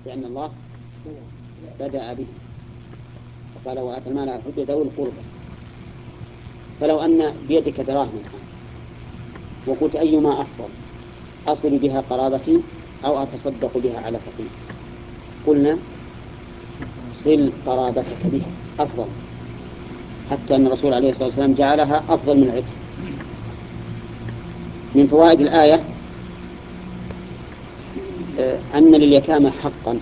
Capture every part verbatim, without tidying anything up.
لأن الله بدأ به وقال وآتى المال على حبه ذوي القربى. فلو أن بيدك دراهم الآن وقلت أيما أفضل، أصل بها قرابتي أو أتصدق بها على فقير، قلنا صل قرابتك بها أفضل، حتى أن الرسول عليه الصلاة والسلام جعلها أفضل من العتق. من فوائد الآية أن لليتامى حقا،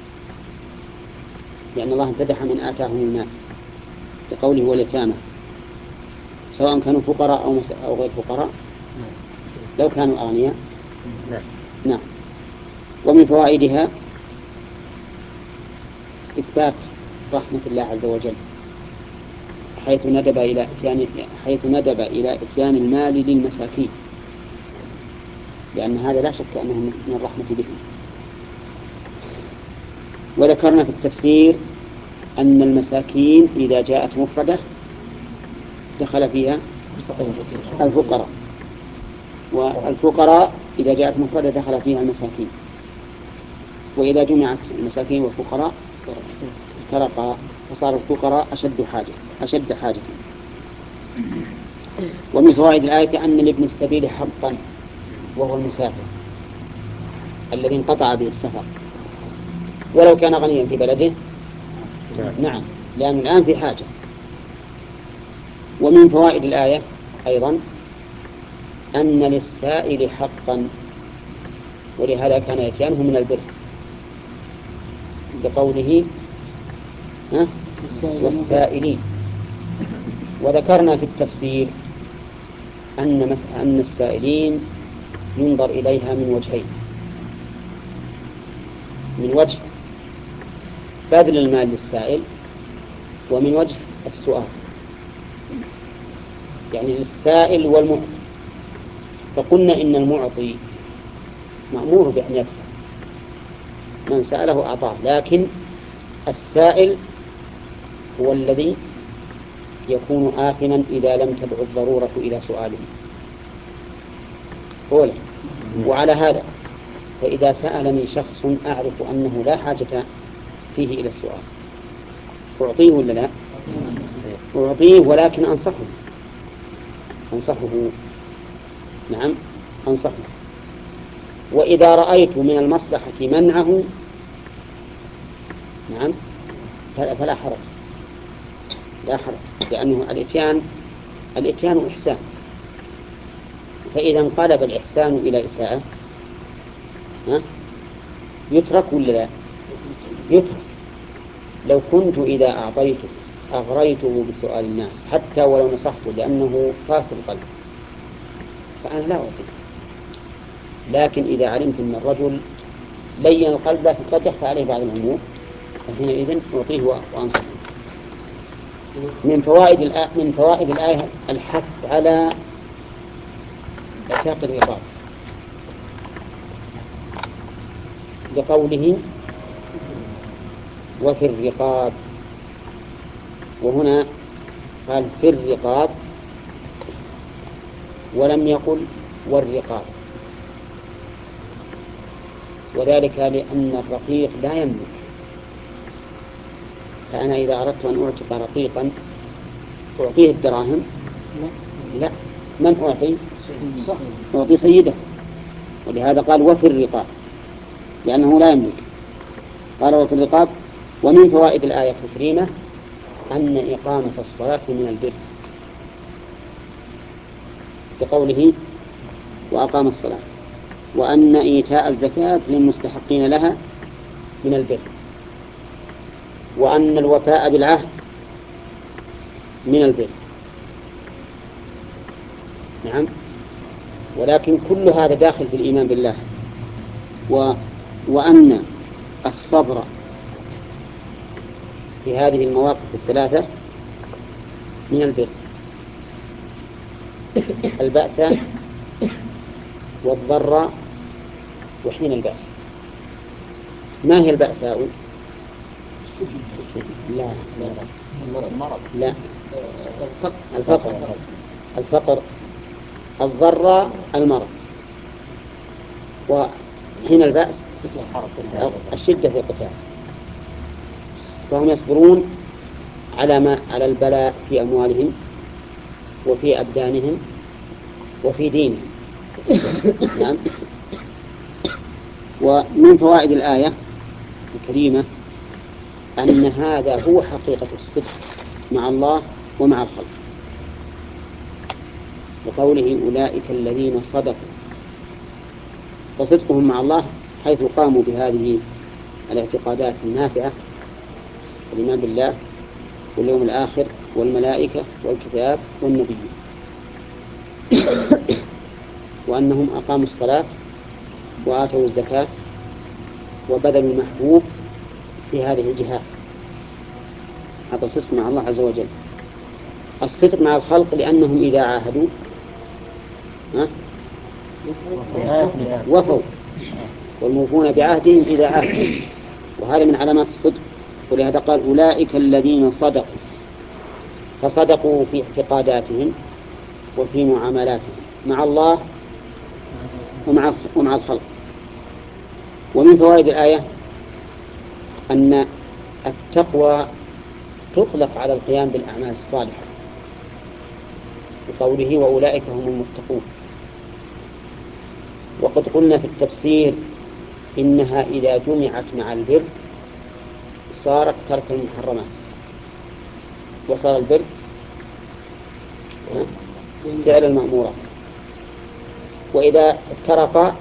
لأن الله امتدح من آتاهم المال بقوله واليتامى، سواء كانوا فقراء أو, أو غير فقراء، لو كانوا أغنياء. نعم. ومن فوائدها إثبات رحمة الله عز وجل، حيث ندب إلى إتيان حيث ندب إلى إتيان المال للمساكين، لأن هذا لا شك أنه من الرحمة بهم. وذكرنا في التفسير أن المساكين إذا جاءت مفردة دخل فيها الفقراء، والفقراء إذا جاءت مفردة دخل فيها المساكين، وإذا جمعت المساكين والفقراء افترقا فصار الفقراء أشد حاجة أشد حاجة. ومن فوائد الآية أن لابن السبيل حقا، وهو المسافر الذي انقطع به السفر ولو كان غنيا في بلده. نعم، لأن الآن في حاجة. ومن فوائد الآية أيضا أن للسائل حقا، ولهذا كان يتيانه من البر بقوله والسائلين. وذكرنا في التفسير أن أن السائلين ينظر إليها من وجهين: من وجه بذل المال للسائل، ومن وجه السؤال، يعني للسائل والمعطي. فقلنا إن المعطي مأمور بأن يدفع، من سأله أعطاه، لكن السائل هو الذي يكون آثما إذا لم تدع الضرورة إلى سؤاله. قوله وعلى هذا فإذا سألني شخص أعرف أنه لا حاجة فيه إلى السؤال أعطيه ولا لا؟ أعطيه، ولكن أنصحه أنصحه نعم أنصحه. وإذا رأيت من المصلحة منعه نعم فلا حرج لا حرج، لأنه الإتيان الإتيان إحسان، فإذا انقلب الإحسان إلى إساءة يترك ولا لا؟ يترك. لو كنت إذا أعطيته أغريته بسؤال الناس حتى ولو نصحته لأنه فاسد القلب فأنا لا أعطيه، لكن إذا علمت أن الرجل لين القلب لكن قد يخفى عليه بعض الأمور فحينئذ أعطيه وأنصحه. من فوائد الآية من فوائد الآية الحث على اعتاق الرقاب لقوله وفي الرقاب، وهنا قال في الرقاب ولم يقل والرقاب، وذلك لأن الرقيق لا يملك. فأنا إذا أردت أن أعتق رقيقا أعطيه الدراهم؟ لا. من أعطي؟ أعطي سيده، ولهذا قال وفي الرقاب لأنه لا يملك. قال وفي الرقاب. ومن فوائد الآية الكريمة أن إقامة الصلاة من البر بقوله وأقام الصلاة، وأن إيتاء الزكاة للمستحقين لها من البر، وأن الوفاء بالعهد من البر. نعم. ولكن كل هذا داخل في الإيمان بالله. و... وأن الصبر في هذه المواقف الثلاثة من البر: البأس والضر وحين البأس. ما هي البأساء؟ لا المرض لا الفقر الفقر الضر المرض، وحين البأس الشدة في القتال، فهم يصبرون على ما على البلاء في أموالهم وفي أبدانهم وفي دينهم. نعم. ومن فوائد الآية الكريمة أن هذا هو حقيقة الصدق مع الله ومع الخلق، وقوله أولئك الذين صدقوا، فصدقهم مع الله حيث قاموا بهذه الاعتقادات النافعة، الإيمان بالله واليوم الآخر والملائكة والكتاب والنبيين، وأنهم أقاموا الصلاة وآتوا الزكاة وبذلوا المحبوب في هذه الجهات. هذا الصدق مع الله عز وجل. الصدق مع الخلق لأنهم إذا عاهدوا وفوا، والموفون بعهدهم إذا عاهدوا، وهذا من علامات الصدق. ولهذا قال أولئك الذين صدقوا، فصدقوا في اعتقاداتهم وفي معاملاتهم مع الله ومع ومع الخلق. ومن فوائد الآية أن التقوى تطلق على القيام بالأعمال الصالحة، بقوله وأولئك هم المتقون. وقد قلنا في التفسير إنها إذا جمعت مع البر صارت ترك المحرمات، وصار البر فعل المأمورات. وإذا افترقا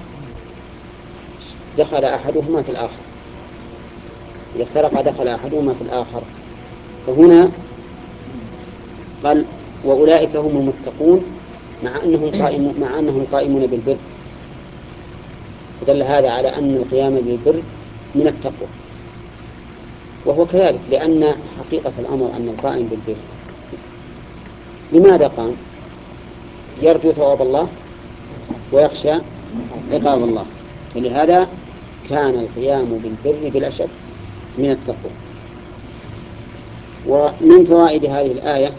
دخل أحدهما في الآخر، إذا افترقا دخل أحدهما في الآخر. فهنا قال وأولئك هم المتقون مع أنهم قائمون مع أنهم قائمون بالبر، فدل هذا على أن القيام بالبر من التقوى. وهو كذلك، لأن حقيقة الأمر أن القائم بالبر لماذا قام؟ يرجو ثواب الله ويخشى عقاب الله، ولهذا كان القيام بالبر بلا شك من التقوى. ومن فوائد هذه الآية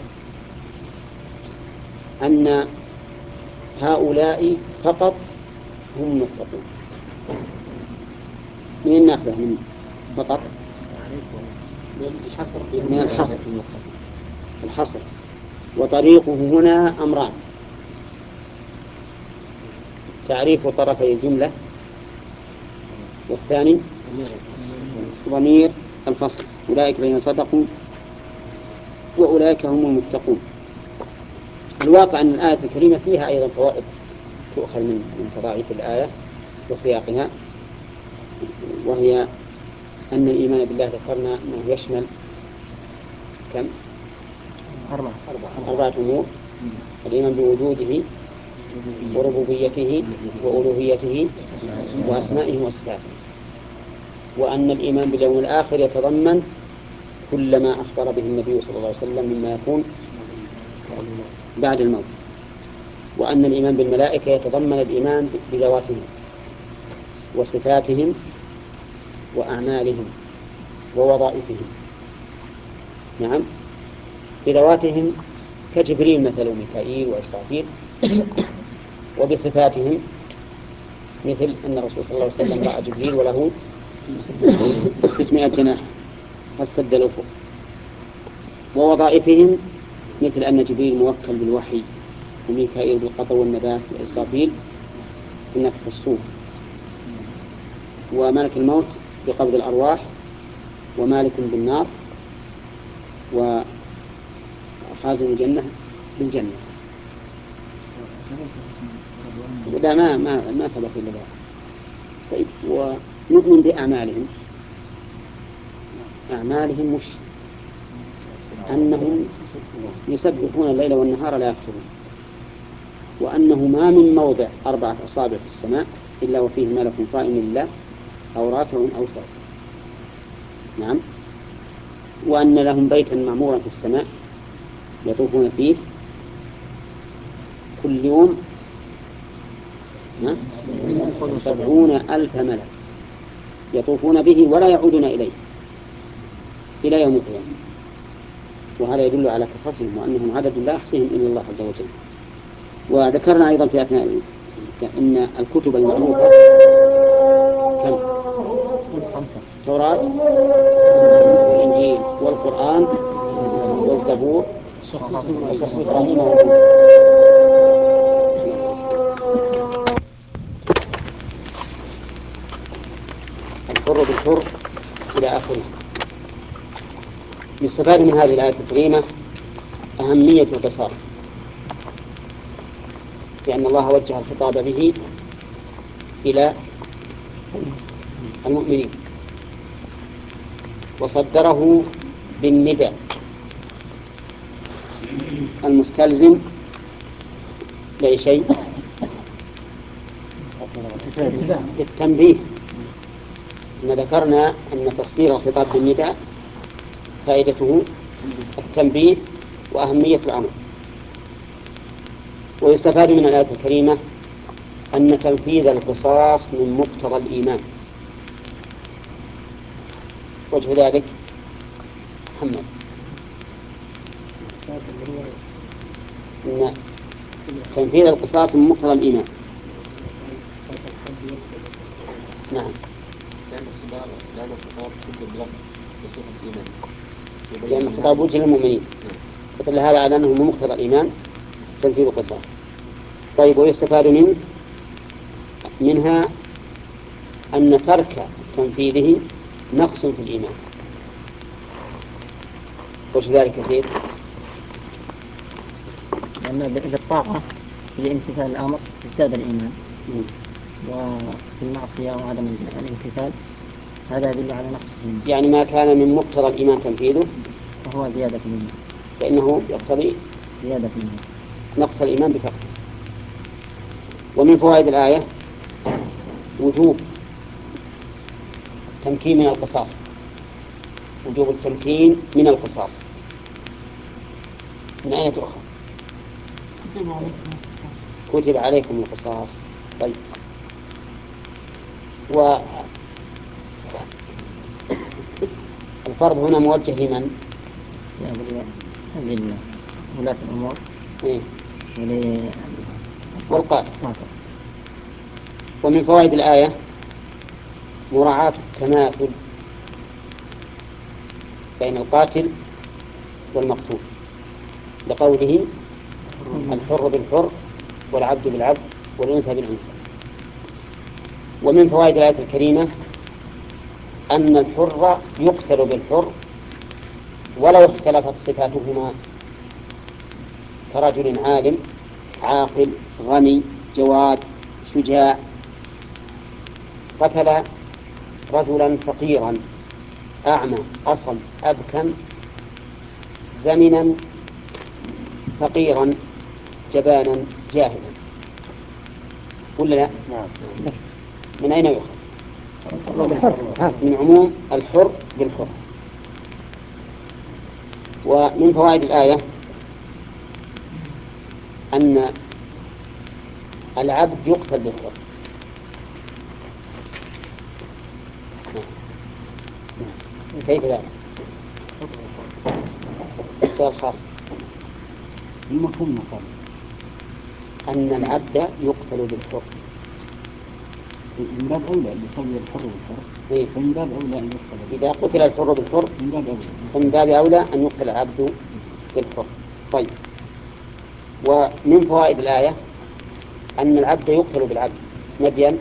أن هؤلاء فقط هم المتقون. من الناخذة من فقط من الحصر الحصر. وطريقه هنا أمران: تعريف طرفي الجملة، والثاني ضمير الفصل، أولئك الذين صدقوا وأولئك هم المتقون. الواقع أن الآية الكريمة فيها أيضا فوائد تؤخذ من من تضاعيف الآية وسياقها، وهي أن الإيمان بالله ذكرنا أنه يشمل كم؟ أربعة أربعة أمور: الإيمان بوجوده وربوبيته وألوهيته وأسمائه وصفاته، وأن الإيمان باليوم الآخر يتضمن كل ما أخبر به النبي صلى الله عليه وسلم مما يكون بعد الموت، وأن الإيمان بالملائكة يتضمن الإيمان بذواتهم وصفاتهم وأعمالهم ووظائفهم. نعم، بذواتهم كجبريل مثل وميكائيل وإسرافيل، وبصفاتهم مثل أن الرسول صلى الله عليه وسلم رأى جبريل وله ستمائة جناح فاستد الأفق. ووظائفهم مثل أن جبريل موكل بالوحي، وميكائيل بالقطر والنبات، وإسرافيل بالنفخ في الصور، وملك الموت بقبض الأرواح، ومالك بالنار، وخازن الجنة بالجنة. لا ما ما ما ثبت إلا ذلك. طيب، ونؤمن بأعمالهم. أعمالهم مش أنهم يسبحون الليل والنهار لا يفترون، وأنه ما من موضع أربعة أصابع في السماء إلا وفيه ملك قائم لله أو راكع أو ساجد. نعم. وأن لهم بيتا معمورا في السماء يطوفون فيه كل يوم سبعون ألف ملك يطوفون به ولا يعودون إليه إلى يوم القيامة. وهذا يدل على كثرتهم وأنهم عدد لا يحصيهم إلا الله عز وجل. وذكرنا أيضا في أثناء أن الكتب المعروفة كم التوراة والإنجيل والقرآن والزبور وصحف إبراهيم وموسى. الحر بالحر إلى آخره. يستفاد من هذه الآية الكريمة أهمية القصاص، لأن الله وجه الخطاب به إلى المؤمنين وصدره بالنداء المستلزم لأي شيء؟ للتنبيه. إن ذكرنا أن تصدير الخطاب بالنداء فائدته التنبيه وأهمية الأمر. ويستفاد من الآية الكريمة أن تنفيذ القصاص من مقتضى الإيمان. وجه ذلك محمد أن تنفيذ القصاص من مقتضى الإيمان. نعم، لأن الصدار لأن الخطاب كل بلغ بصفة الإيمان، لأن الخطاب وجه للمؤمنين، فدل هذا على أنه من مقتضى الإيمان تنفيذ القصاص. طيب، ويستفاد من منها أن ترك تنفيذه نقص في الإيمان. وجه ذلك كثير، لأن بالطاعة لامتثال الأمر ازداد الإيمان، وفي المعصية وعدم الامتثال هذا يدل على نقص الإيمان. يعني ما كان من مقتضى الإيمان تنفيذه وهو زيادة الإيمان، فإنه يقتضي زيادة الإيمان، نقص الإيمان بفقده. ومن فوائد الآية وجوب التمكين من القصاص، وجوب التمكين من القصاص. من أين تؤخذ؟ كتب عليكم القصاص. طيب، والفرض هنا موجه لمن؟ لولاة الأمور إيه؟ ول... والقاتل. ومن فوائد الآية مراعاة التماثل بين القاتل والمقتول، لقوله الحر بالحر والعبد بالعبد والأنثى بالأنثى. ومن فوائد الآية الكريمة أن الحر يقتل بالحر ولو اختلفت صفاتهما، كرجل عالم عاقل غني جواد شجاع، قتل رجلا فقيرا أعمى أصم أبكم زمنا فقيرا جبانا جاهلا، ولا لا؟ من أين يؤخذ؟ من عموم الحر بالحر. ومن فوائد الآية أن العبد يقتل بالحر. كيف ذلك؟ سؤال خاص. المفهوم المقام أن العبد يقتل بالحر من باب أولى أن يسوي الحر بالحر. إيه؟ من باب أولى أن يقتل. إذا قتل الحر بالحر من باب أولى فمن باب أولى أن يقتل العبد بالحر. طيب، ومن فوائد الآية أن العبد يقتل بالعبد مديا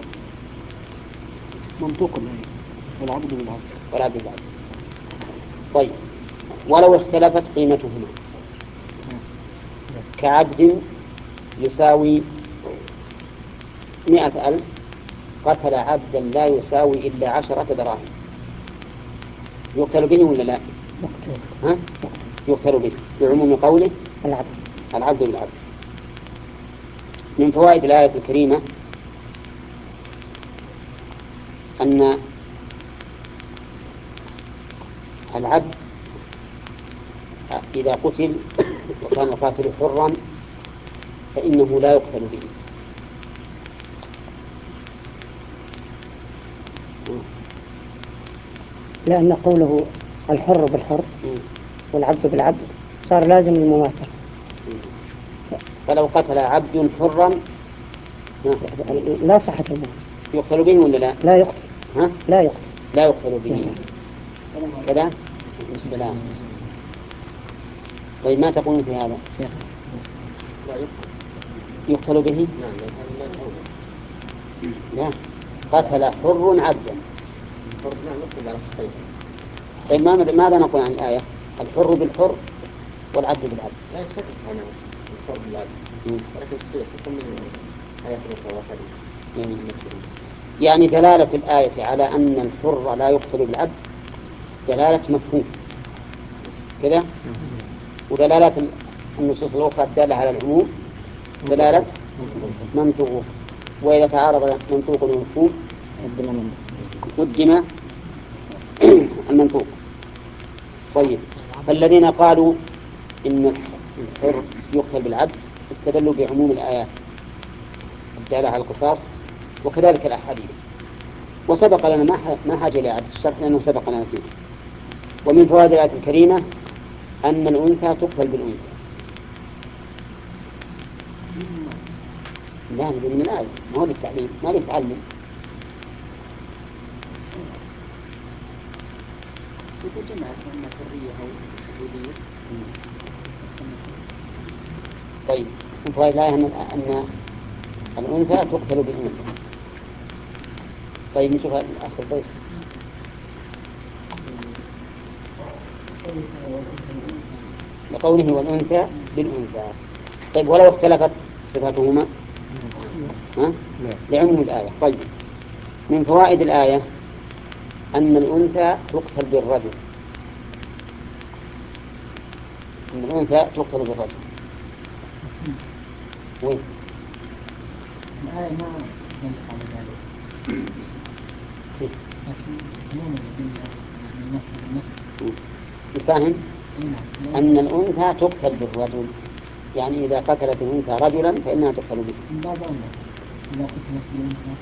منطوق الآية والعبد بالعبد والعبد بالعبد. طيب، ولو اختلفت قيمتهما، كعبد يساوي مئة ألف قتل عبدا لا يساوي إلا عشرة دراهم، يقتل به ولا لا؟ ها؟ يقتل به بعموم قوله العبد العبد بالعبد. من فوائد الآية الكريمة أن العبد إذا قتل وكان القاتل حرا فإنه لا يقتل به. لأن قوله الحر بالحر والعبد بالعبد صار لازم المماثلة. فلو قتل عبد حرا لا صحة الموت يقتل به ولا لا؟ لا يقتل. ها؟ لا يقتل لا يقتل به. كذا. السلام. طيب ما تقولون في هذا؟ لا يقتل. يقتل به؟ نعم هذا ما يقول. لا، قتل حر عبدا. فرض نعم يقتل على الصيد. طيب ما ماذا نقول عن الآية؟ الحر بالحر والعبد بالعبد. لا يستطيع أنا الحر بالعبد. ولكن يستطيع حكم من آيات أخرى وحديث. يعني دلالة الآية على أن الحر لا يقتل بالعبد دلالة مفهوم كذا، ودلالة النصوص الأخرى الدالة على العموم دلالة منطوق، وإذا تعارض منطوق ومفهوم قدم المنطوق. طيب، فالذين قالوا إن الحر يقتل بالعبد استدلوا بعموم الآيات الدالة على القصاص وكذلك الأحاديث، وسبق لنا ما حاجة إلى إعادة الشرح لأنه سبق لنا فيه. ومن فوائد الآية الكريمة أن الأنثى تقتل بالأنثى. لا، هذا من الآية، ما هو للتعليم، ما للتعلم. طيب، من فوائد الآية أن الأنثى تقتل بالأنثى. طيب نشوف الأخ البيت. لقوله والأنثى بالأنثى. طيب ولو اختلفت صفاتهما ها؟ لعموم الآية. طيب، من فوائد الآية أن الأنثى تقتل بالرجل. أن الأنثى تقتل بالرجل. وين؟ الآية ما دلت على ذلك. كيف؟ لكن مو مدلة من نفس النفس. فاهم؟ أن الأنثى تقتل بالرجل، يعني إذا قتلت الأنثى رجلا فإنها تقتل به. من باب أولى إذا قتلت الأنثى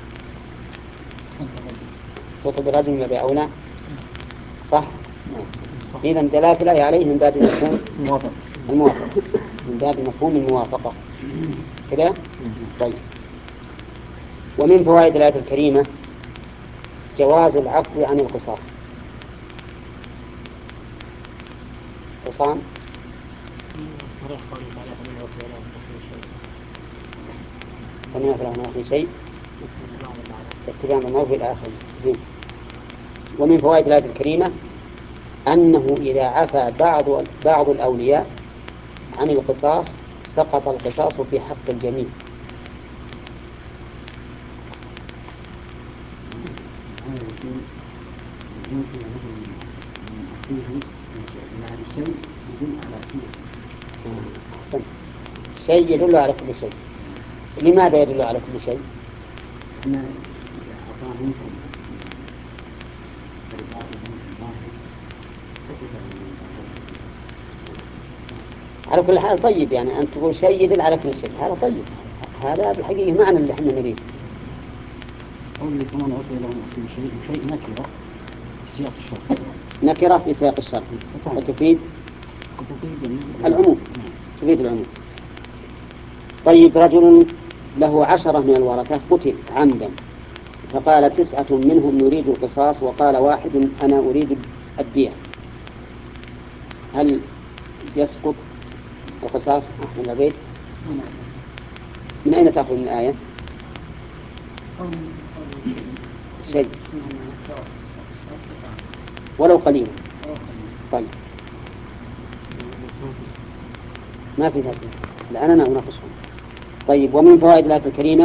تقتل بالرجل من باب أولى. صح؟ إذا دلالة الآية عليه من باب المفهوم الموافقة، من باب مفهوم الموافقة كذا. طيب، ومن فوائد الآية الكريمة جواز العفو عن القصاص. قصام فمن يفعل من أخي شيء اتباعا للمعروف إلى آخره. زين. ومن فوائد الآية الكريمة أنه إذا عفى بعض بعض الأولياء عن القصاص سقط القصاص في حق الجميع. أحسن. شيء يدل على كل شيء. لماذا يدل على كل شيء؟ على كل حال طيب، يعني أن تقول شيء يدل على كل شيء هذا طيب، هذا بالحقيقة معنى اللي احنا نريد. قولي كمان عطي لهم كل شيء شيء نكرة في سياق الشرط. نكرة في سياق الشرط وتفيد العموم، تفيد العموم. طيب، رجل له عشرة من الورثة قتل عمدا، فقال تسعة منهم نريد القصاص وقال واحد أنا أريد الدية، هل يسقط القصاص من العبيد؟ من أين تأخذ من الآية؟ شيء ولو قليل. طيب، ما في تسمية الآن أنا أناقشهم. طيب، ومن فوائد الآية الكريمة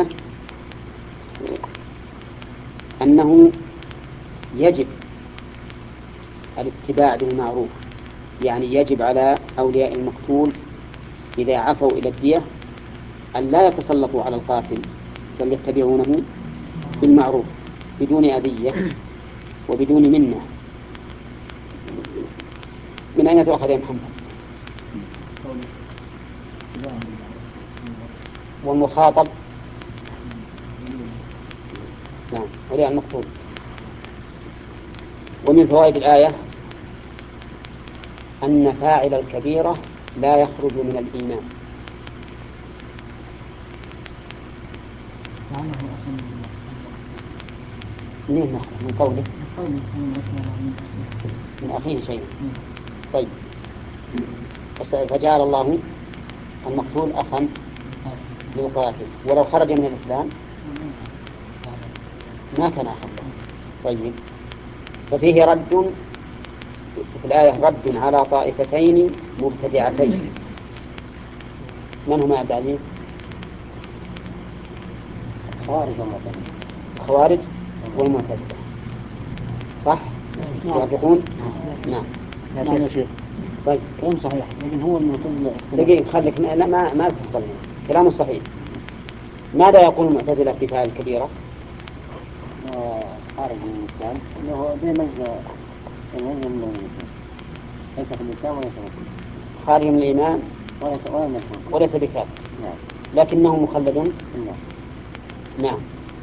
أنه يجب الاتباع بالمعروف، يعني يجب على أولياء المقتول إذا عفوا إلى الدية أن لا يتسلطوا على القاتل بل يتبعونه بالمعروف بدون أذية وبدون منة. من أين تؤخذ يا محمد؟ والمخاطب نعم أولياء المقتول. ومن فوائد الآية أن فاعل الكبيرة لا يخرج من الإيمان. منين نخرج؟ من قوله من أخيه شيء. طيب فجعل الله المقتول أخا للقاتل ولو خرج من الإسلام ما كان أخا له. طيب ففيه رد في الآية رد على طائفتين مبتدعتين. من هما عبد العزيز؟ خوارج والمعتزلة. الخوارج والمعتزلة صح؟ يوافقون؟ نعم. نعم يا شيخ. طيب كلام صحيح لكن هو المعتزلة دقيقة خليك ما ما ما تفصل كلامه صحيح. ماذا يقول المعتزلة في فعل الكبيرة؟ خارج من الإسلام أنه بمجد المجد ليس في الإسلام وليس في الإسلام خارج من الإيمان وليس ولا مكان وليس بكافر نعم لكنه مخلد نعم نعم.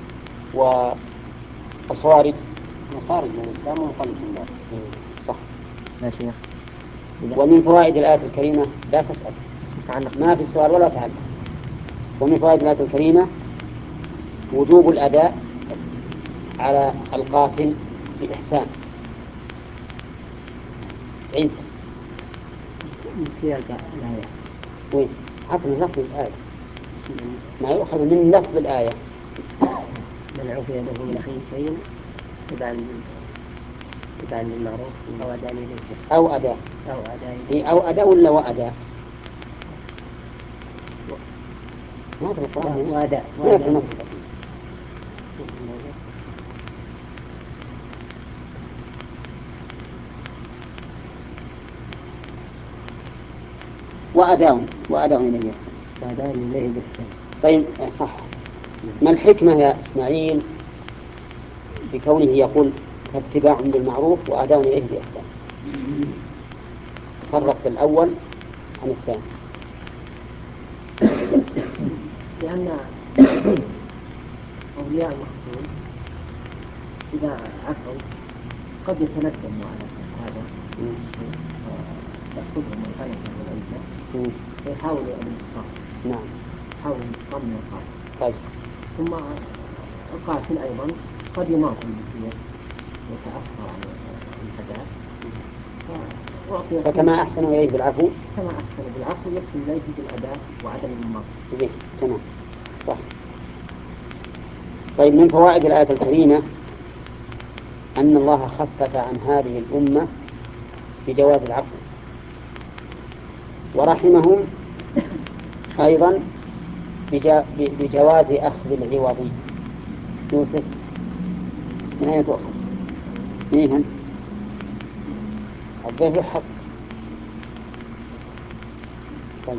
والخوارج خارج من الإسلام ومخلد في النار. صح يا شيخ. ومن فوائد الآية الكريمة لا تسأل ما في سؤال ولا تعلم. ومن فوائد الآية الكريمة وجوب الأداء على القاتل بإحسان. عيسى وين حكم لفظ الآية ما يؤخذ من لفظ الآية من عفي يده من أخيه شيء تبعا تبعا للمعروف أو أداء إليه أو أداء أو أداء إيه أو أداء ولا وأداء ما في القرآن وأداء ما في النص. وأداء وأداء إليه وأداء إليه بالإحسان. طيب صح. ما الحكمة يا إسماعيل بكونه يقول فاتباع بالمعروف وأداء إليه بإحسان؟ فرق الأول عن الثاني. لأن أولياء المقتول إذا عفوا قد يتندموا على هذا يأخذهم الخلفة والعيسى ويحاولوا الانتقام. نعم يحاولوا الانتقام من القاتل. طيب ثم القاتل أيضا قد يماطل بالسيف ويتأخر عن الأداء فكما أحسنوا إليه بالعفو كما أحسن بالعفو يحسن إليه بالأداء وعدم المماطلة. زين تمام صح. طيب من فوائد الآية الكريمة أن الله خفف عن هذه الأمة بجواز العفو ورحمهم أيضا بجواز أخذ العوض. يوسف من أين تؤخذ؟ من أنت؟ الضيف الحق. طيب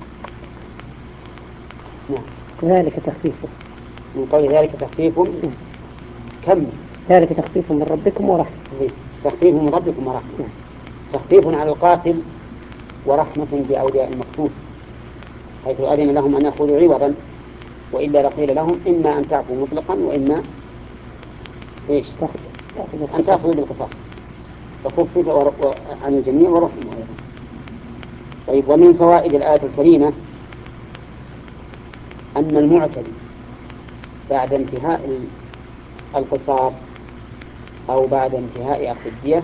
نعم ذلك تخفيف من قول ذلك تخفيف كم ذلك تخفيف من ربكم ورحمة. تخفيف من ربكم ورحمة. تخفيف على القاتل ورحمة بأولياء المقتول حيث أذن لهم أن يأخذوا عوضا وإلا لقيل لهم إما أن تعفوا مطلقا وإما إيش أن تأخذوا بالقصاص فخفف عن الجميع ورحمة أيضا. طيب ومن فوائد الآية الكريمة أن المعتدي بعد انتهاء القصاص أو بعد انتهاء أخذ الدية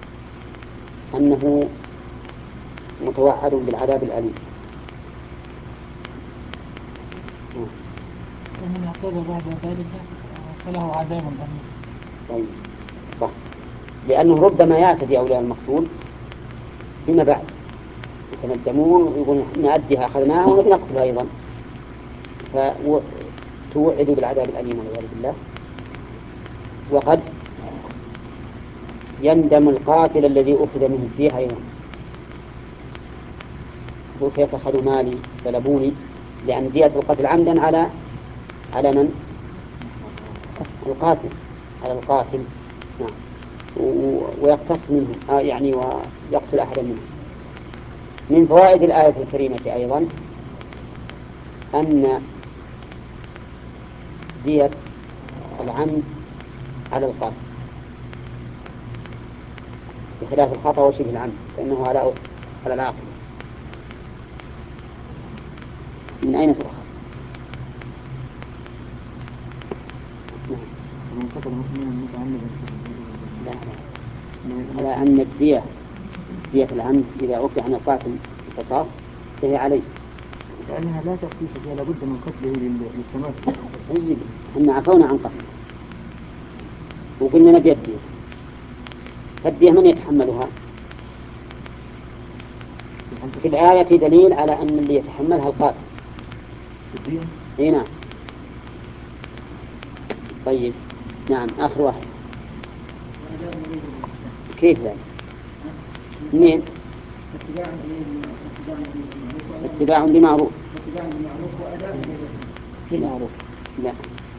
أنه متوعد بالعذاب الأليم. ومن اعتدى بعد ذلك فله عذاب أليم. طيب صح لأنه ربما يعتدي أولياء المقتول فيما بعد يتندمون ويقولون نأديها أخذناها ونبي نقتلها أيضا فتوعدوا بالعذاب الأليم والعياذ بالله. وقد يندم القاتل الذي أخذ منه فيها أيضا يقول كيف أخذوا مالي سلبوني لأن دية القتل عمدا على على من؟ القاتل على القاتل نعم ويقتص منهم آه يعني ويقتل أحدا منهم. من فوائد الآية الكريمة أيضا أن دية العمد على القاتل بخلاف الخطأ وشبه العمد فإنه على على العاقل. من أين تؤخذ؟ من قتل مسلما متعمدا على أن الدية دية العمد إذا عفي عن القاتل القصاص فهي عليه، لأنها لا تكفي فيها لابد من قتله للتماثل. يجب أن عفونا عن قتله وقلنا نبي الدية، فالدية من يتحملها؟ في الآية دليل على أن اللي يتحملها القاتل. اي نعم. طيب نعم آخر واحد كيف ذلك؟ اثنين اتباع بمعروف بمعروف لا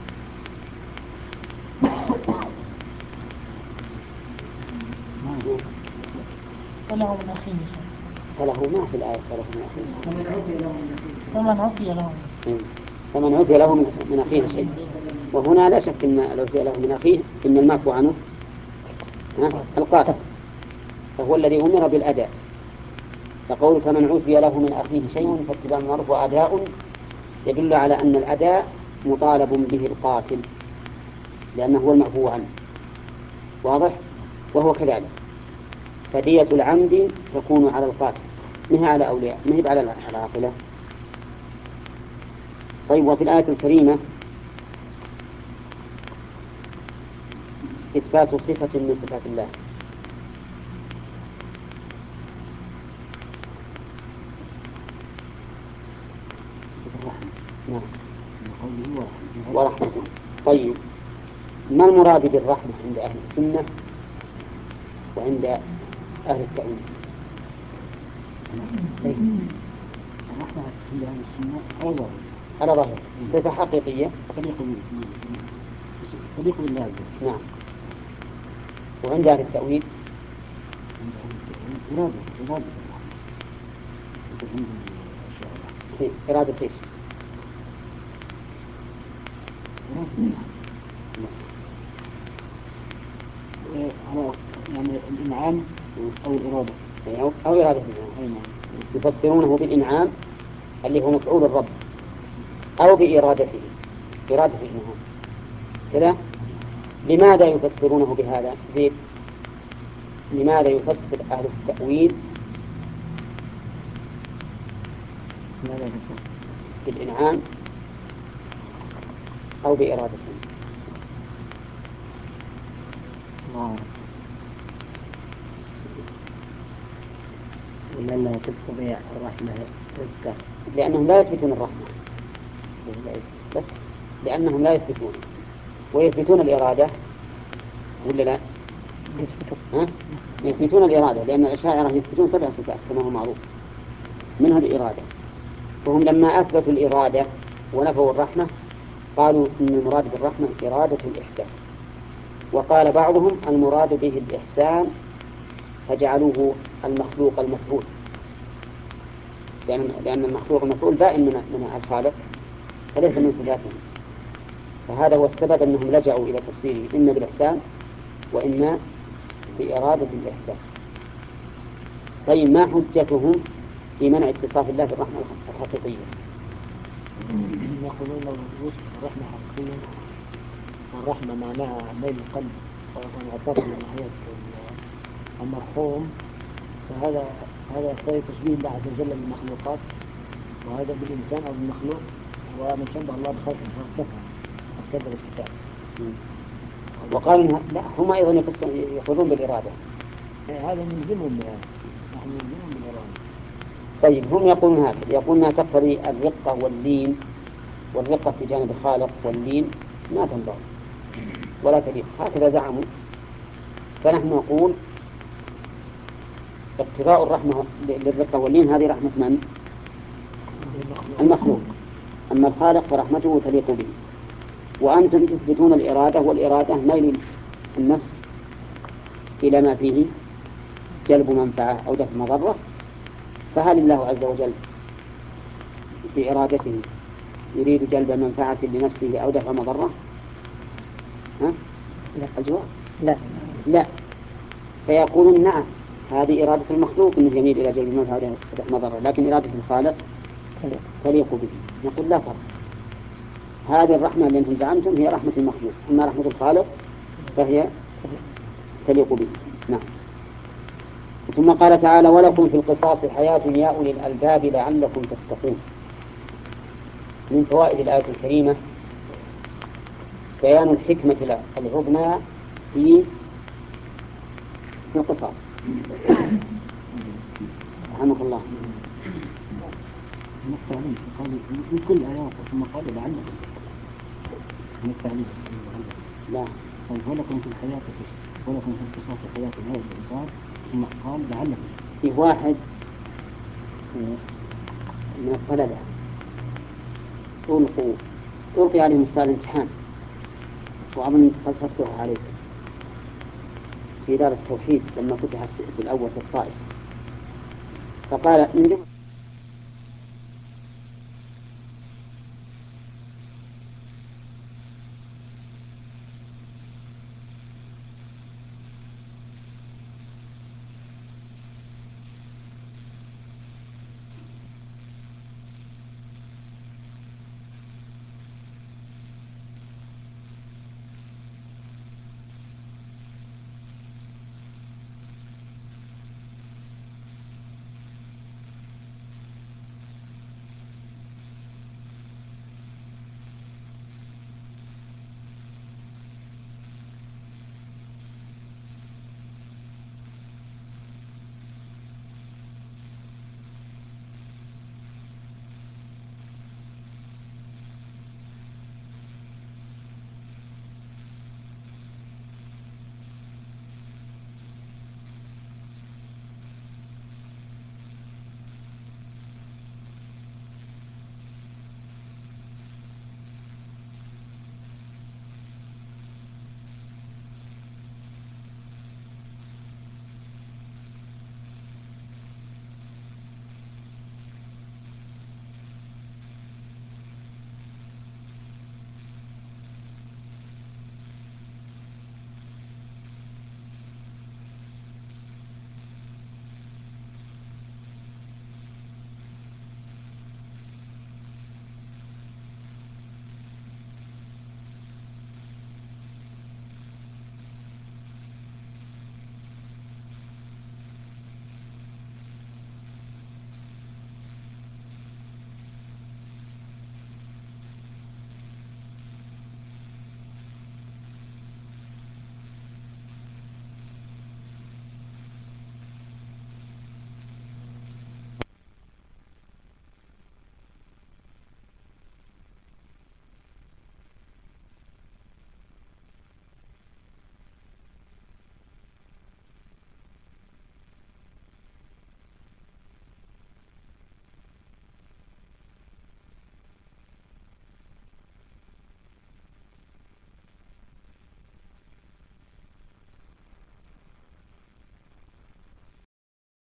فله من أخيه فله ما في الآية فله من أخيه فمن عفي له فمن عفي له من أخيه شيء، وهنا لا شك أن لو عفي له من أخيه إن المعفو عنه القاتل فهو الذي أمر بالأداء، فقول فمن عفي له من أخيه شيء فاتباع بالمعروف وأداء يدل على أن الأداء مطالب به القاتل لأنه هو المعفو عنه، واضح؟ وهو كذلك، فدية العمد تكون على القاتل ما هي على أولياء ما هي على العاقلة. طيب وفي الآية الكريمة إثبات صفة من صفات الله، نعم ورحمة. طيب ما المراد بالرحمة عند أهل السنة وعند أهل التأويل؟ الرحمة عند أهل السنة أولا على ظاهر صفة حقيقية تليق بالله. نعم. وعند أهل التأويل إرادة إرادة إرادة إيش؟ يعني الإنعام أو الإرادة أو, أو إرادة الإنعام يفسرونه بالإنعام اللي هو مفعول الرب أو بإرادته إرادة الإنعام كذا. لماذا يفسرونه بهذا؟ زيد لماذا يفسر أهل التأويل بالإنعام أو بإرادته؟ لأنها تستطيع الرحمة تذكر لأنهم لا يثبتون الرحمة بس لأنهم لا يثبتون ويثبتون الإرادة ولا لا؟ ها؟ يثبتون الإرادة لأن الأشاعرة يثبتون سبع صفات كما هو معروف منها الإرادة، وهم لما أثبتوا الإرادة ونفوا الرحمة قالوا إن المراد بالرحمة إرادة الإحسان، وقال بعضهم المراد به الإحسان فجعلوه المخلوق المفعول لأن, لأن المخلوق المفعول بائن من, من الخالق فليس من صفاته، فهذا هو السبب أنهم لجأوا إلى تفسيره إما بالإحسان وإما بإرادة الإحسان. طيب ما حجتهم في منع اتصاف الله بالرحمة الحقيقية؟ يقولون لو وصف الرحمة حقيقية والرحمة معناها ميل القلب وانعطاف من ناحية المرحوم، فهذا هذا يقتضي تشبيه الله عز وجل بالمخلوقات، وهذا بالإنسان أو بالمخلوق، ومن شبه الله بخلقه فاستفهم كذب الكتاب. وقالوا لا هم أيضا يأخذون بالإرادة، هذا ملزمهم بهذا، نحن ملزمهم بالإرادة. طيب هم يقولون هكذا، يقولون أنها تقتضي الرقة واللين، والرقة في جانب الخالق واللين ما تنبغي ولا تليق، هكذا زعموا. فنحن نقول اقتضاء الرحمة للرقة واللين هذه رحمة من؟ المخلوق، أما الخالق فرحمته تليق به. وأنتم تثبتون الإرادة، والإرادة ميل النفس إلى ما فيه جلب منفعة أو دفع مضرة، فهل الله عز وجل بإرادته يريد جلب منفعة لنفسه أو دفع مضرة؟ ها؟ لا. الجواب لا لا. فيقولون نعم هذه إرادة المخلوق أنه يميل إلى جلب منفعة ودفع مضرة، لكن إرادة الخالق تليق به. نقول لا فرق، هذه الرحمة اللي أنتم زعمتم هي رحمة المخلوق، أما رحمة الخالق فهي تليق به. نعم. ثم قال تعالى ولكم في القصاص حياة يا أولي الألباب لعلكم تتقون. من فوائد الآية الكريمة بيان الحكمة العظمى في في القصاص. رحمك الله. التعليم من كل آيات ثم قال لعلكم من التعليم. لا. طيب ولكم في الحياة ولكم في القصاص حياة هذا الإنسان ثم قال لعلكم. في واحد من الطلبة ألقوا ألقي عليهم سؤال الامتحان وأظن قصصتها عليكم في دار التوحيد لما فتحت في الأول في الطائف، فقال من